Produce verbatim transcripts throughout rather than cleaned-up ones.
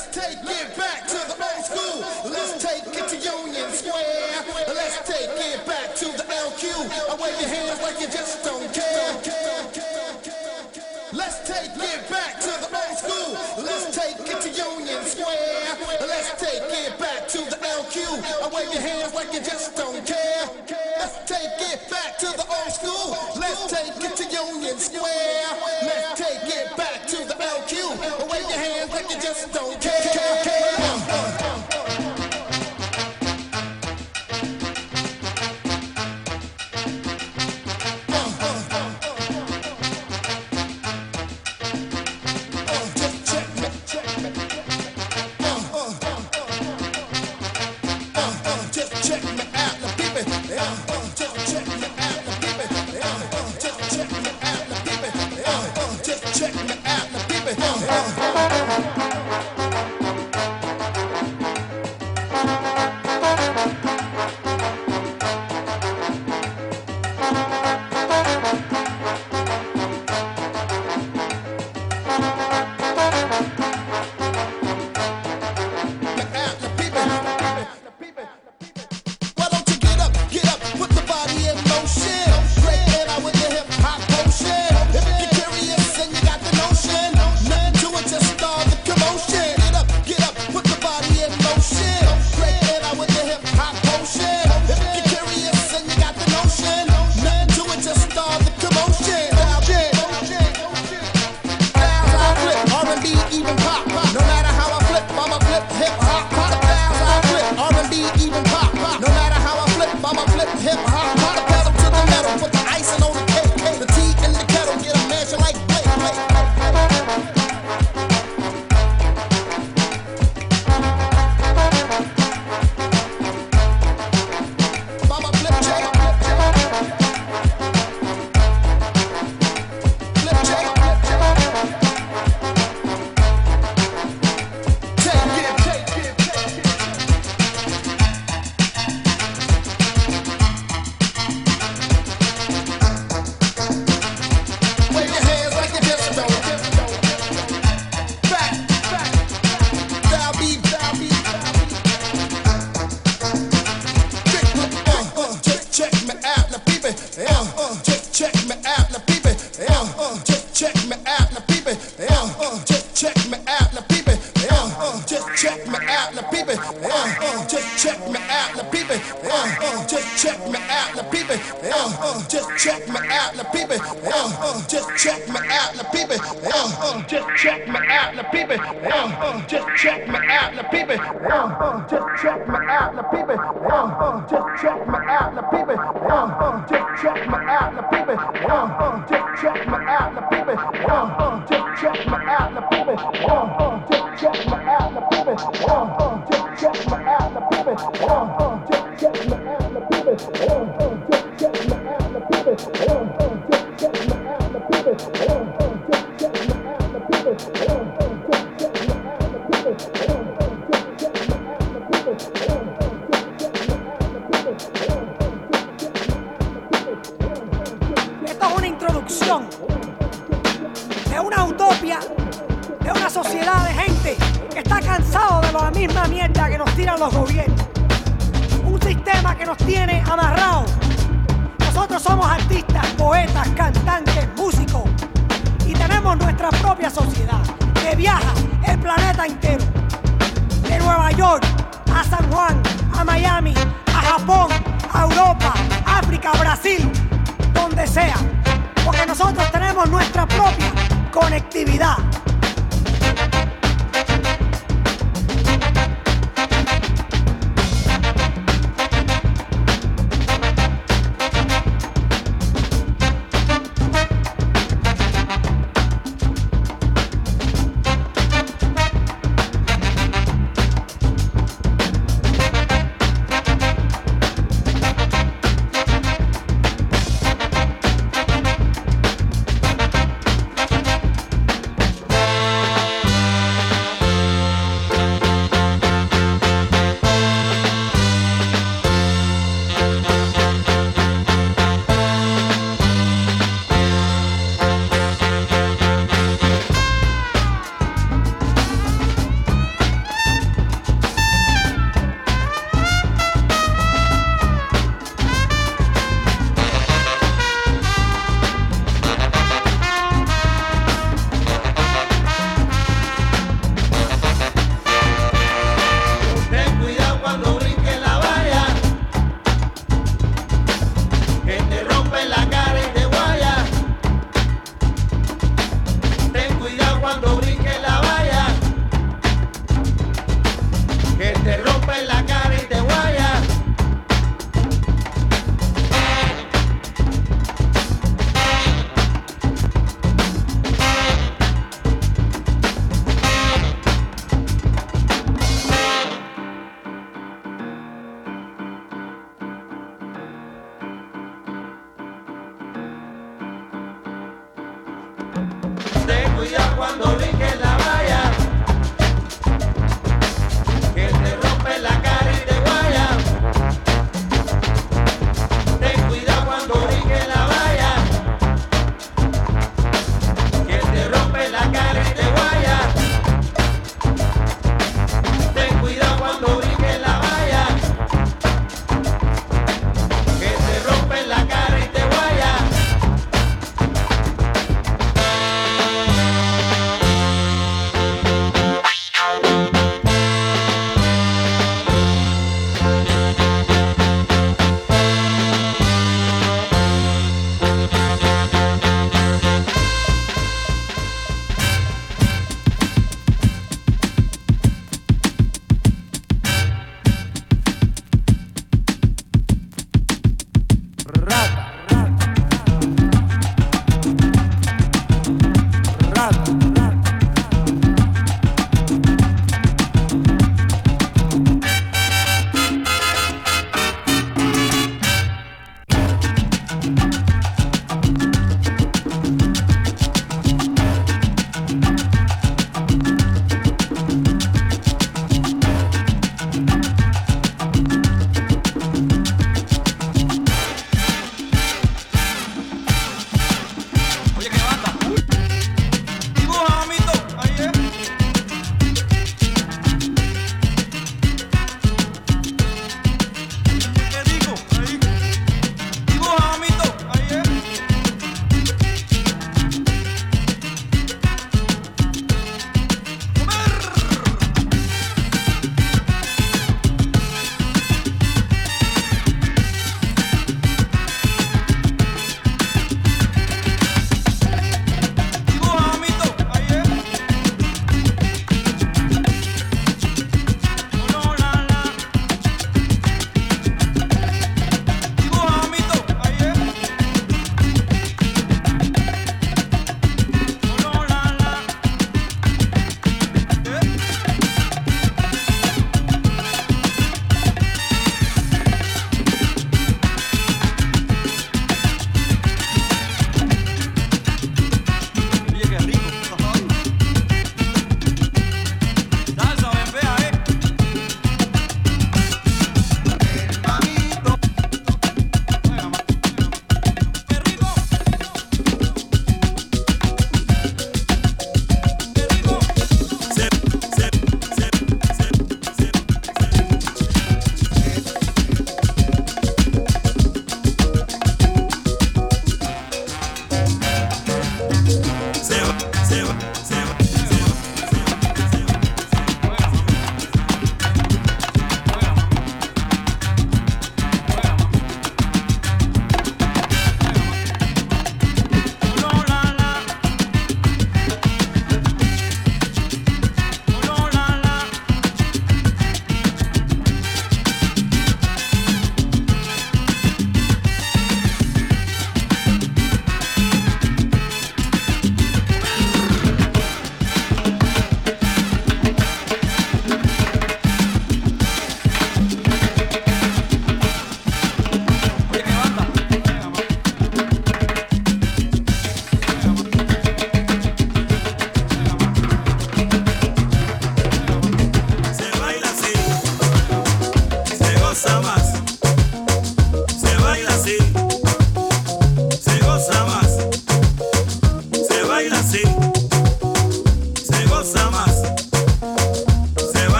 Let's take it back to the old school. Let's take it to Union Square. Let's take it back to the L Q. I wave your hands like you just don't care. Let's take it back to the old school. Let's take it to Union Square. Let's take it back to the L Q. I wave your hands like you just don't care. Let's take it back to the old school. Let's take it to Union Square. Let's take it back to the L Q. I wave your hands like you just don't care.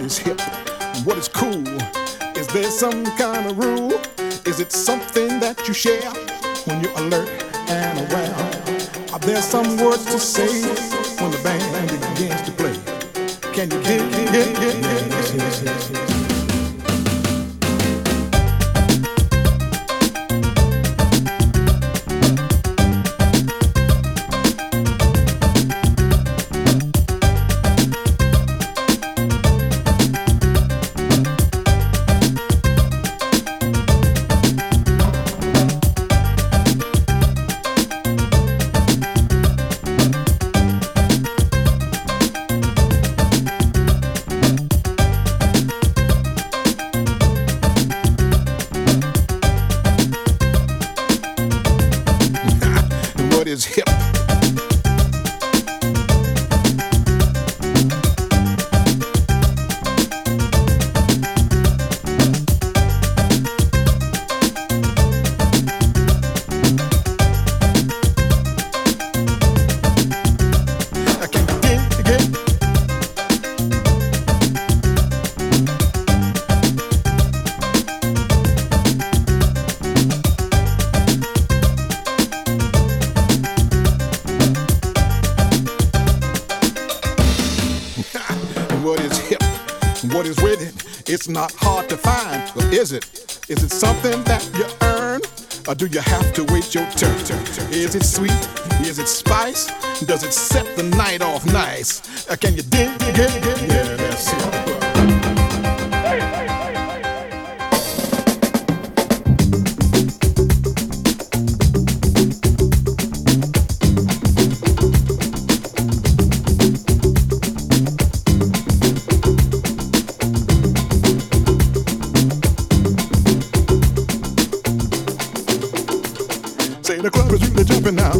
is hip? What is cool? Is there some kind of rule? Is it something that you share when you're alert and aware? Are there some words to say when the band begins to play? Can you get, get, get, get, yes, yes, yes, yes. Is hip. I can't dig it. What is hip? What is with it? It's not hard to find, or is it? Is it something that you earn, or do you have to wait your turn? Is it sweet? Is it spice? Does it set the night off nice? Uh, can you dig it? Yeah, that's it. Say the club is really jumping now.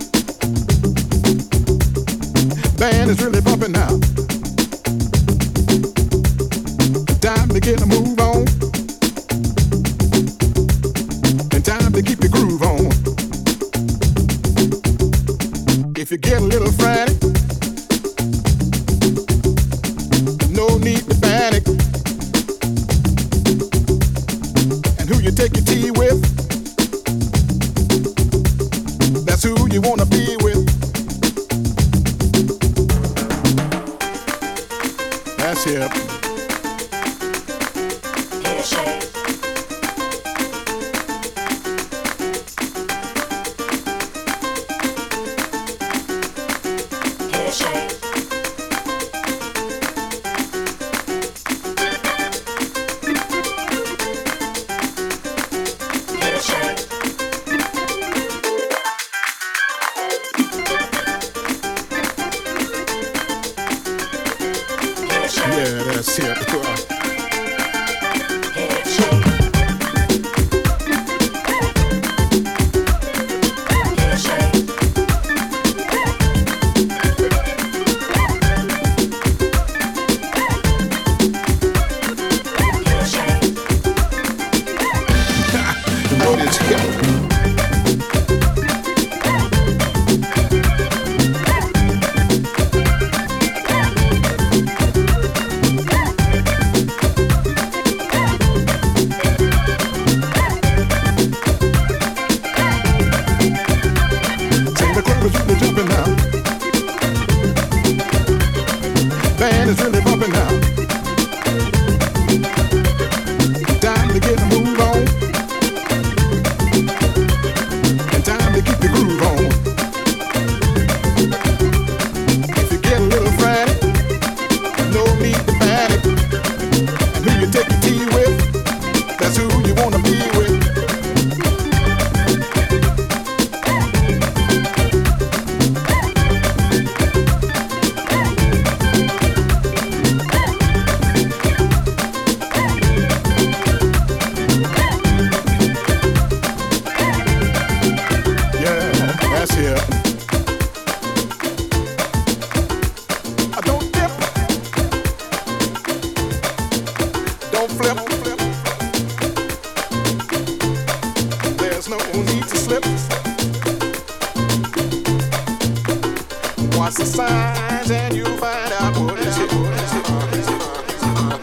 Band is really bumping now. Time to get a move on. And time to keep your groove on. If you get a little frantic, no need to panic. And who you take your tea with, that's who you wanna be with. That's it. Handshake. Handshake. Yeah, that's it. What is hip? Jumping now. Band is really bumping now. Time to get a move on. And time to keep the groove on. If you get a little frantic, no need to panic. And who you take your tea with, that's who you wanna be with. That's it. I don't dip, don't flip. There's no need to slip. Watch the signs and you'll find out what is it.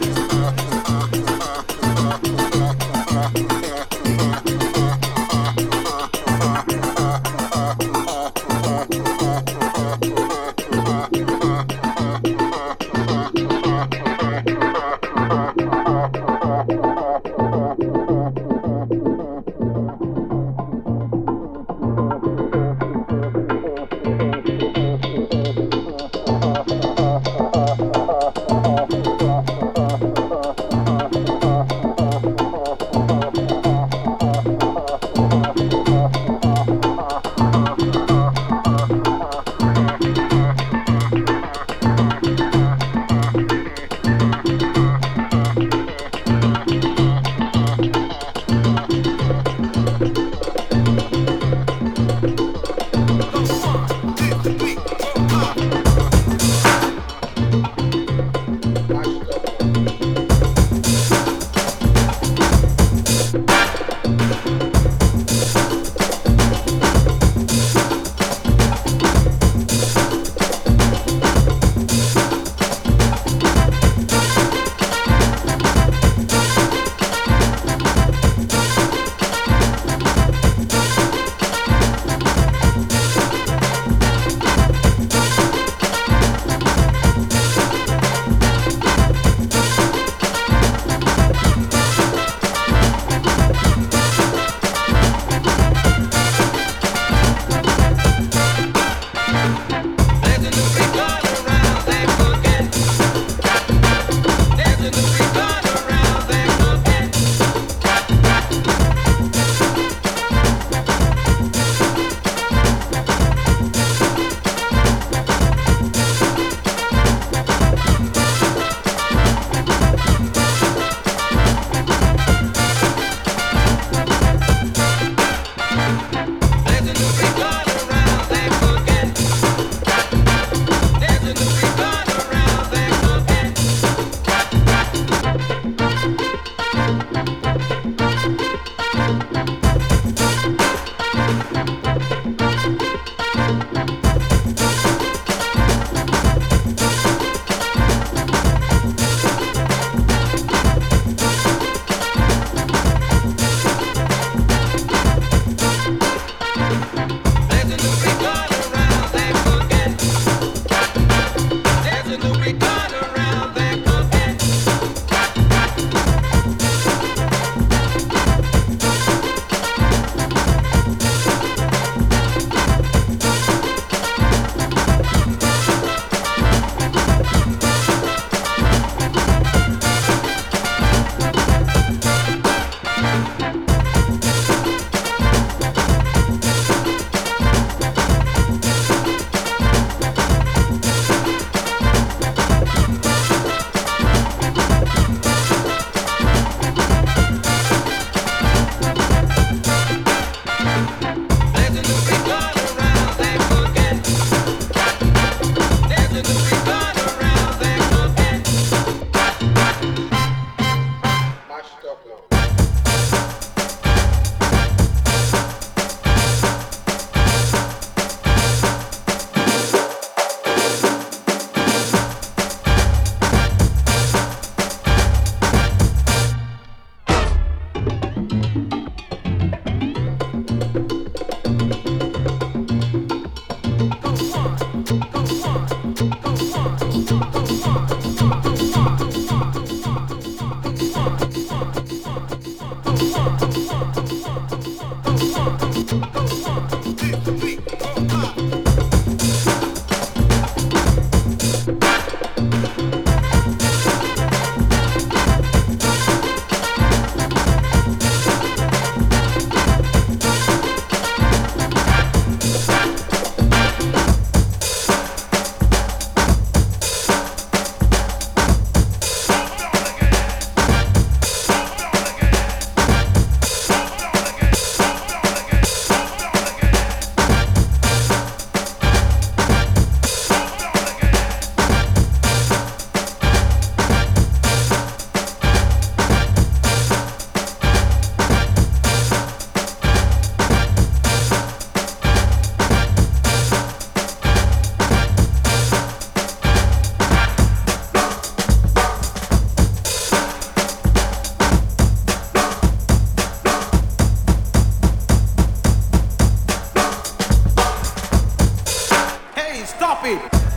Stop it.